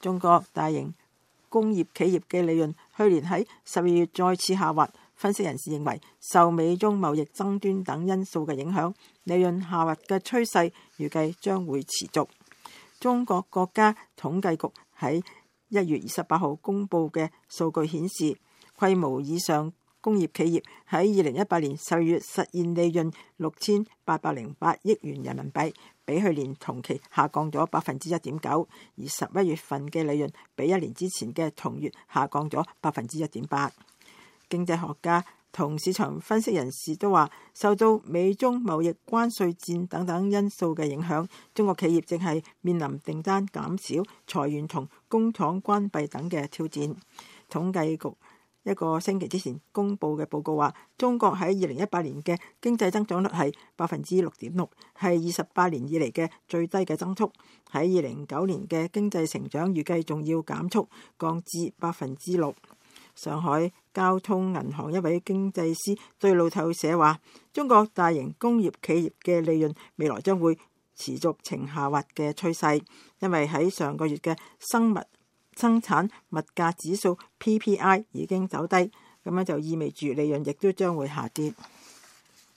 中國大型工業企業嘅利潤去年喺12月再次下滑。分析人士認為，受美中貿易爭端等因素嘅影響，利潤下滑嘅趨勢預計將會持續。中國國家統計局喺1月28號公佈嘅數據顯示，規模以上工業企業喺2018年12月實現利潤6808億元人民幣，比去年同期下降咗 1.9%， 而11月份嘅利潤比一年之前嘅同月下降咗 1.8%。經濟學家同市場分析人士都話，受到美中貿易關稅戰等等因素嘅影響，中國企業正係面臨訂單減少、裁員同工廠關閉等嘅挑戰。統計局一個星期之前公佈嘅報告話，中國喺2018年嘅經濟增長率係 6.6%， 係28年以嚟嘅最低嘅增速。喺2009年嘅經濟成長預計仲要減速，降至 6%。上海交通銀行一位經濟師對路透社話，中國大型工業企業嘅利潤未來將會持續呈下滑嘅趨勢，因為喺上個月嘅生產物價指數 PPI 已經走低，咁樣就意味住利潤亦都將會下跌。